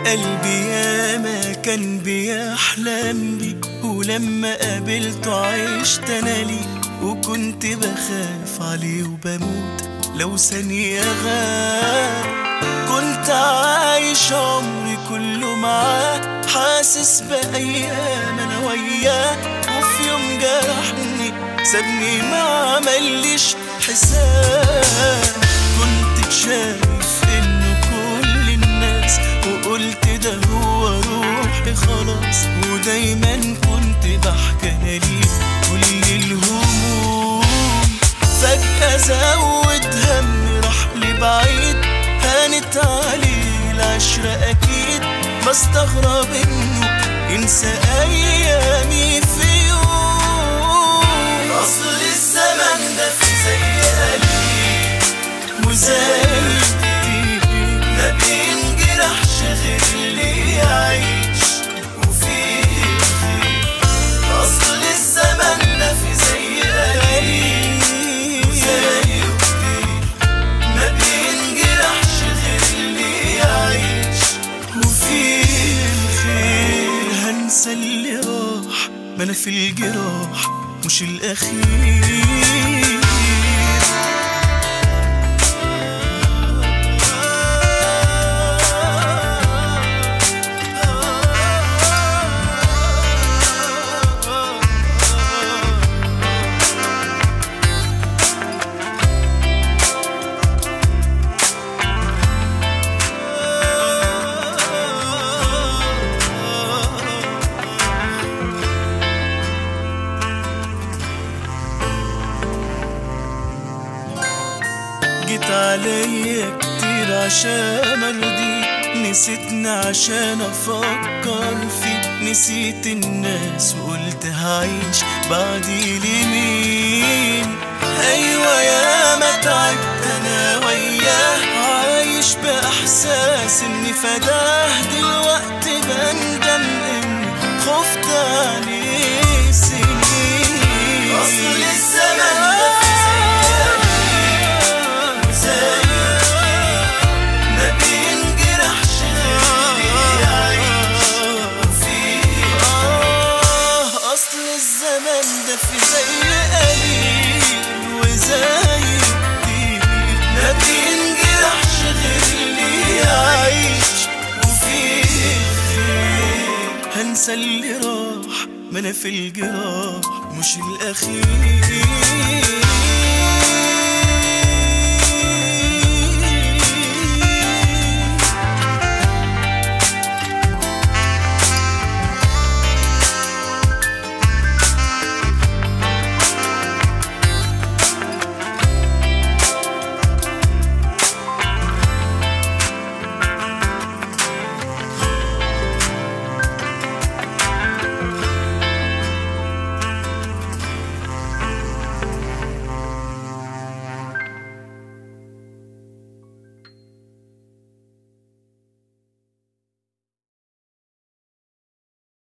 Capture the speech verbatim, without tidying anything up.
قلبي ياما كان بيحلم بي، ولما قابلته عشت انا ليه، وكنت بخاف عليه وبموت لو ثانية غاب. كنت عايش عمري كله معاه، حاسس بأيام انا وياه، وفي يوم جرحني سابني ما عمليش حساب. كنت شايف انه كل الناس، وقلت ده هو روحي خلاص، ودايما كنت بحكي انا ليه كل الهموم. فجأة زود هم راح لبعيد، هانت عليه العشرة اكيد، بستغرب انه ينسى ايامي في يوم. اصل الزمن ده في زي قلبي وزي ما بينجرحش غير اللي يعيش وفيه خير. اصل الزمن ده في زي قلبي وزي ما بينجرحش غير اللي يعيش وفيه الخير. هنسى اللي راح، ما انا في الجراح مش الاخير. جيت عليا كتير عشان ارضيك، نسيتني عشان افكر فيك، نسيت الناس وقلت هعيش بعدي لمين. ايوه يا ما تعبت انا وياه، عايش باحساس اني فداه، دلوقتي بندم اني خفت عليه سنين. اصل الزمن ده في الزمن ده في زي قليل وزي كتير، ما بينجرحش غير اللي يعيش وفيه خير. هنسى اللي راح، ما انا في الجراح مش الاخير.